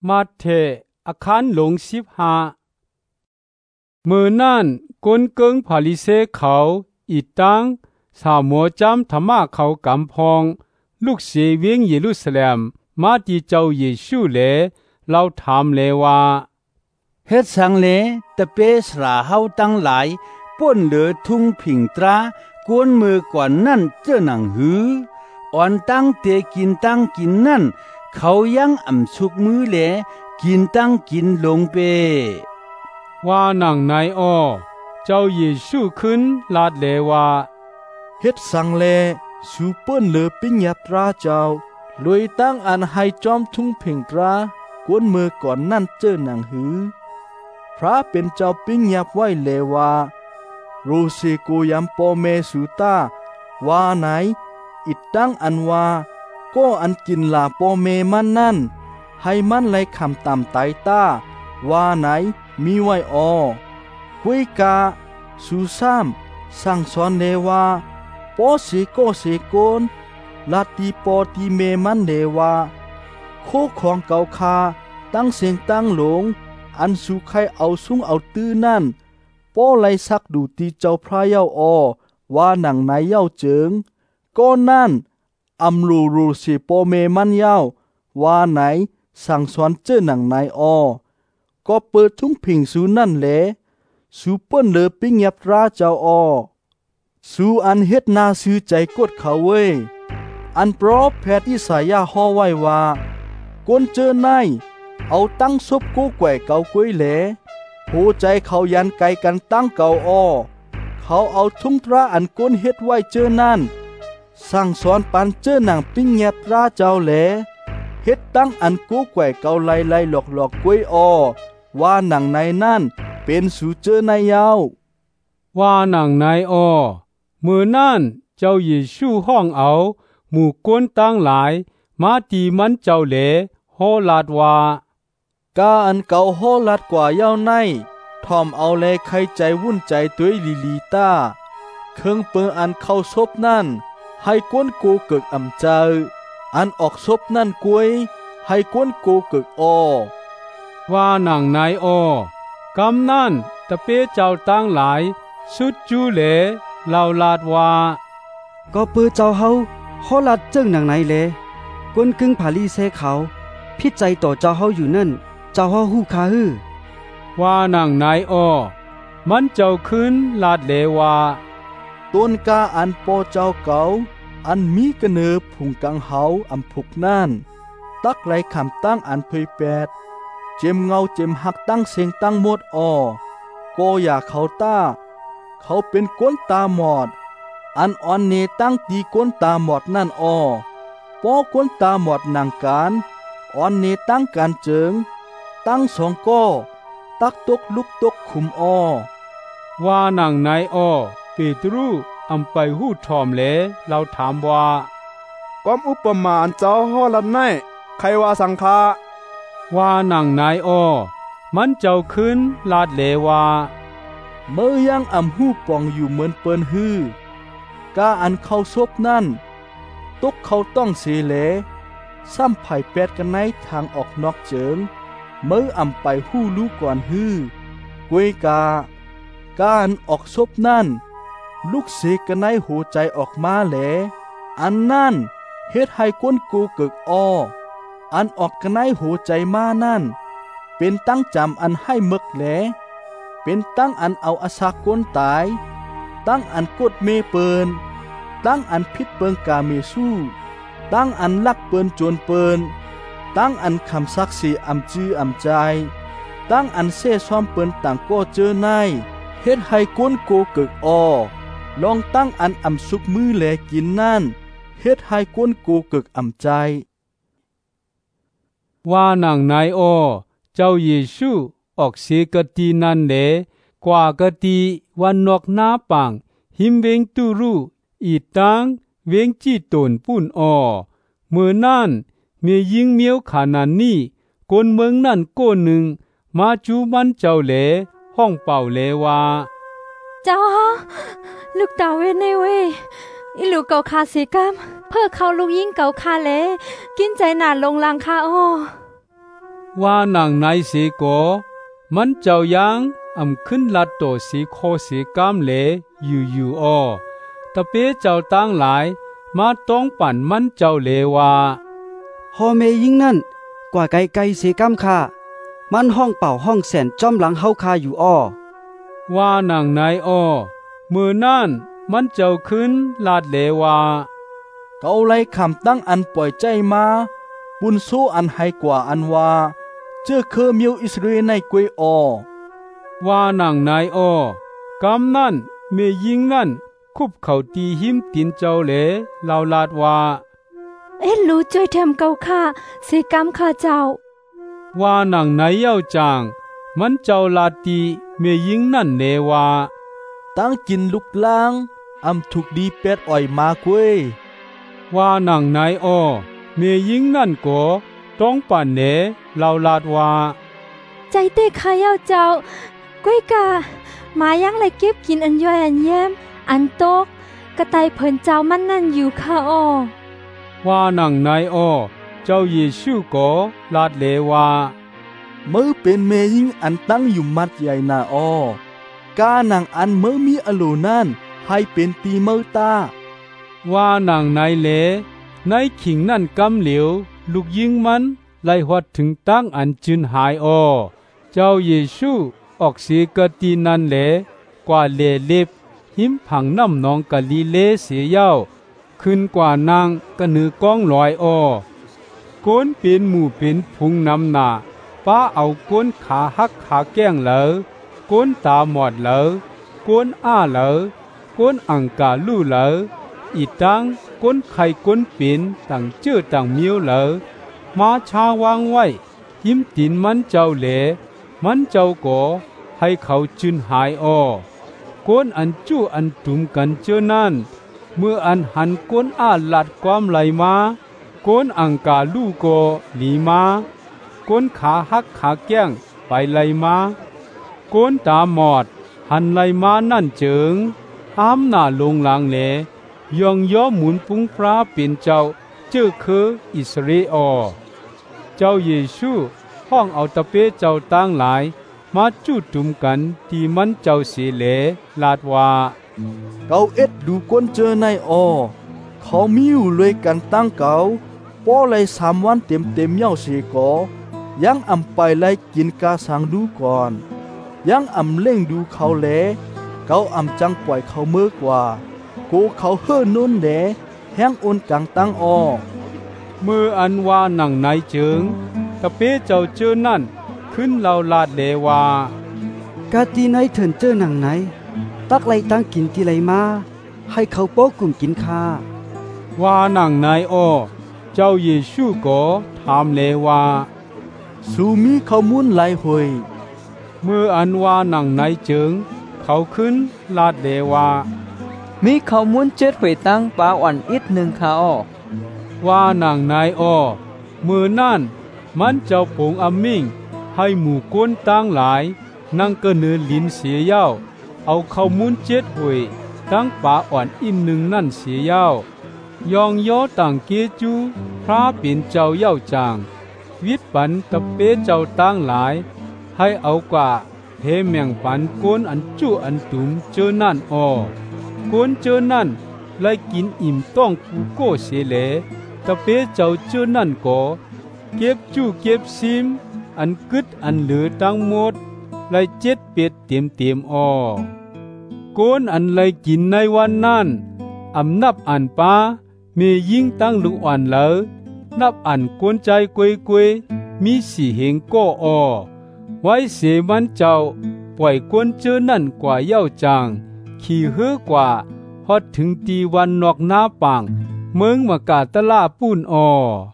มาเถอาคารหลง15มือนั่นกนเกิงพาลิเซเขาอีตังสาวหมัวจำธรรมะเขากำพองลูกเสวียงเยรูซาเล็มมาที่เจ้าเยซูเลเราถามเลว่าเฮ็ดสังเลตะเปสราเฮาตั้งหลายป่นเหลือทุ่งผิงตรากวนมือก่อนนั่นเจ้าหนังหืออ่อนตั้งเตกินตั้งกินนั่นเขายังอ่ำสุกมือแลกินตั้งกินลงเปว่าหนังนายอ้อเจ้าเยซูขึ้นลาดเลว่าเฮ็ดสังเลสูเปิ้นเหลือปิญญาตราเจ้าลอยตั้งอันให้จอมทุ่งผิงตรากวนมือก่อนนั่นเจ้าหนังหือพระเป็นเจ้าปิญญาไว้เลว่ารูสิกูยำปอเมสุตาว่าไหนอิดตั้งอันว่าก็อันกินลาปอเมมันนั่นให้มันไหลคำตามไตตาว่าไหนมีไว้อคุยกาสุซ้ำสั่งสอนเลว่าปอเสก็เสโกนลาตีปอตีเมมันเลว่าโคของเก่าคาตั้งเสียงตั้งหลงอันสุใครเอาซุ้งเอาตื้อนั่นป้อไลซักดูตีเจ้าพระเย้าว่าหนังไหนเย้าเจิงก็นั่นอำรูสิปอเมมันเย้าว่าไหนสั่งสอนเจ้าหนังไหนก็เปิดทุ่งผิงสูนั่นแหละสูเปิ้นเลอปิญญาตราเจ้าสูอันเฮ็ดนาซื้อใจกดเขาเว้ยอันโปรแพทย์อิสายาฮ้อไว้ว่าก้นเจอในเอาตั้งซบกู้แก่เก่ากุ้ยแหลโหใจเขายันไกลกันตั้งเก่าเขาเอาทุ่งตราอันก้นเฮ็ดไว้เจอนั่นสั่งสอนปันเจอหนังปิญญาตราเจ้าแหลเฮ็ดตั้งอันกู้แก่เก่าไล่หลอกกุ้ยว่าหนังในนั่นเป็นสูเจอในยาวว่าหนังนายอ้อมือนั่นเจ้าเยซูห้องเอาหมู่กวนตั้งหลายมาตีมันเจ้าเหลโฮลาดว่ากาอันเก่าโฮลัดกว่าเย้าในทอมเอาแลใครใจวุ่นใจตัวลีตาเครื่องเปิงอันเข้าซบนั่นให้ก้นกูเกิกอ่ำเจออันออกซบนั่นกวยให้ก้นกูเกิกว่าหนังนายอ้อกำนั่นตะเปเจ้าตั้งหลายสุดจูเหลเล่าลาดว่าก็เปื้อเจ้าเฮาโฮลัดเจิ้งหนังไหนเลกวนกึ่งผาลีเซเขาพิจัยต่อเจ้าเฮาอยู่นั่นเจ้าเฮาฮู้คาฮือว่าหนังนายอ้อมันเจ้าขึ้นลาดเลว่าต้นกาอันปอเจ้าเก่าอันมีกระเนือผุงกังเฮาอำพุกนั่นตักไหลคำตั้งอันเผยแปดเจมเงาเจมหักตั้งเสียงตั้งหมดก็อย่าเขาต้าเขาเป็นก้นตาหมอดอันอ่อนเนตั้งตีก้นตาหมอดนั่นป้อก้นตาหมอดนางการอ่อนเนตั้งการเจิงตั้งสองก้อตักตกลุกตกขุมว่าหนังนายอ้อเปตรูอำไปหู้ทอมเลเราถามว่าก้อมอุปมาอันเจ้าฮ้อลัดไนใครว่าสังฆาว่าหนังนายอ้อมันเจ้าขึ้นลาดเลว่าเมื่อยังอำหู้ปองอยู่เหมือนเปิ้นฮื้อกาอันเข้าซบนั่นตกเขาต้องเสเลซ้ำไผ่แปดกันในทางออกนอกเจิงเมื่ออำไปหู้รู้ก่อนฮื้อกวยการออกซบนั่นลูกเสกกันในหัวใจออกมาแหลอันนั่นเฮ็ดให้ก้นกูเกิกอันออกกันในหัวใจมานั่นเป็นตั้งจำอันให้มึกแหลเป็นตั้งอันเอาอาสาก้นตายตั้งอันกดเมเปินตั้งอันพิษเปิงกาเมสู้ตั้งอันลักเปินโจรเปินตั้งอันคำซักสีอำจื้ออำใจตั้งอันเซ่ซ้อมเปินต่างก็เจอในเฮ็ดให้ก้นโกเกิกลองตั้งอันอำสุกมือแลกินนั่นเฮ็ดให้ก้นโกเกิกอำใจว่าหนังนายอ้อเจ้าเยซูออกเสกตีนั่นเลกว่ากตีวันนอกหน้าปังหิมเวงตุรุอีตังเวงจีตนปุ่นเมื่อนั่นเมียยิงเมียวขานันนี่คนเมืองนั่นโก้หนึ่งมาจูมันเจ้าเหลห้องเป่าเลว่าเจ้าลูกดาเวในเวอีลูกเก่าคาเสกัมเพื่อเขาลูกยิ่งเก่าคาเลกินใจหนาลงลังคาว่านางในสีโกมันเจ้ายังขึ้นลัดโตสีโคสีกามเลอยู่อ้อตะเปเจ้าตั้งหลายมาต้องปั่นมันเจ้าเลว่าฮอเมยิงนั่นกว่าไกลเสกำคามันห้องเป่าห้องแสนจอมหลังเฮาคาอยู่อ้อว่านางนายอ้อมือนั่นมันเจ้าขึ้นลาดเลว่าเกาไล่คำตั้งอันปล่อยใจมาบุญสู้อันให้กว่าอันว่าเจ้าเคอมิวอิสราเอลในกวยอ้อว่านางนายอ้อกำนั่นเมยิงนั่นคุบเขาตีหิมตินเจ้าเลลาวลาดว่ารู้ช่วยแถมเกาข้าเสกำข้าเจ้าว่านางนายเย้าจางมันเจ้าลาตีเมยิงนั่นเนว่าตั้งกินลุกล้างถูกดีเป็ดอ่อยมากเว้ยว่านางนายอ้อเมยิงนั่นก็ต้องปั่นเนลาวลาดว่าใจเต้ข้าเย้าเจ้าก้วยกามายังไรเก็บกินอันย่อยอันแย้มอันโตกกระต่ายเพิ่นเจ้ามันนั่นอยู่ข้าอ้อว่านางนายอ้อเจ้าเยซูก็ลาดเลว่ามือเป็นเมยิงอันตั้งอยู่มัดใหญ่นาอ้อกานางอันมือมีอโลนั่นให้เป็นตีมือตาว่านางนายเลในขิงนั่นกำเหลียวลูกยิงมันไล่หัดถึงตั้งอันจืนหายอ้อเจ้าเยซูออกเสียกตีนั่นเลกว่าเลเล็บหิมผังน้ำนองกะลีเลเสียเย้าขึ้นกว่านางกะนือกองลอยอ้อก้นเป็นหมู่เป็นพุงน้ำหนาป้าเอาก้นขาหักขาแก้งเหลอก้นตาหมอดเหลอก้นอ้าเหลอก้นอังกาลู่เหลออีตังก้นไข่ก้นเป็นต่างเจื้อต่างมิ้วเหลอมาชาวางไว้หิมตินมันเจ้าเหลมันเจ้าก่อให้เขาจืนหายอ้อก้นอันจู้อันตุ่มกันเจอนั่นเมื่ออันหันก้นอ้าลัดความไหลมาก้นอังกาลู่ก็หลีมาก้นขาหักขาแก้งไปไหลมาก้นตาหมอดหันไหลมานั่นเจิงอ้ามหน้าลงหลังเลยองย่อหมุนปุ้งพระเป็นเจ้าเจ้าคืออิสราเอลเจ้าเยซูห้องเอาตะเปเจ้าตั้งหลายมาจูดตุมกันที่มันเจ้าเสียเลลาดว่าเกาเอ็ดดูก้นเจอในอ้อเขามีอยู่เลยกันตั้งเกาป้อไล่3 วันเต็มเย้าเสียก่อยังไปไล่กินกาสังดูก่อนยังเล่งดูเขาแลเกาจังปล่อยเขาเมื่อกว่าโกเขาเฮ่อนุ่นแหนแห้งโอนกลางตั้งอ้อมืออันว่าหนังในเจิงตะเปเจ้าเจอนั่นขึ้นเราลาดเลว่ากาตีไหนเถินเจอหนังไหนตักไล่ตั้งกินที่ไหลมาให้เขาโป๊กกลุ่มกินคาว่าหนังในอ้อเจ้าเยซูก็ถามเลว่าสูมีเขามุนไหลหวยเมื่ออันว่าหนังในเจิงเขาขึ้นลาดเลว่ามีเขามุน7 หวยตั้งปลาอ่อนอิด1ขาอ้อว่าหนังในอ้อมือนั่นมันเจ้าผงมิ่งให้หมู่ก้นตั้งหลายนั่งก็เนือลิ้นเสียเย้าเอาเขามุน7 หวยตั้งปลาอ่อนอิน1นั่นเสียเย้ายองย่อต่างเกจูพระเป็นเจ้าเย้าจางวิปันตะเปเจ้าตั้งหลายให้เอากว่าเฮเมียงปันก้นอันจุอันตุมเจอนั่นอ้อก้นเจอนั่นไล่กินอิ่มต้องกูโก้เสเลตะเปเจ้าเจอนั่นก็เก็บจูเก็บซิมอันกึดอันเหลือทั้งหมดไล่7 เป็ดเต็มอ้อก้นอันไล่กินในวันนั้นนับอันป้าเมยิ่งตั้งลูกอ่อนเหลอนับอันกวนใจกวยมีสีเหงก็อ้อไว้เสมันเจ้าปล่อยกวนเจอนั่นกว่าเย้าจางขี่เฮือกว่าฮอดถึงตีวันนอกหน้าปังเมืองมากาตะลาปูนอ้อ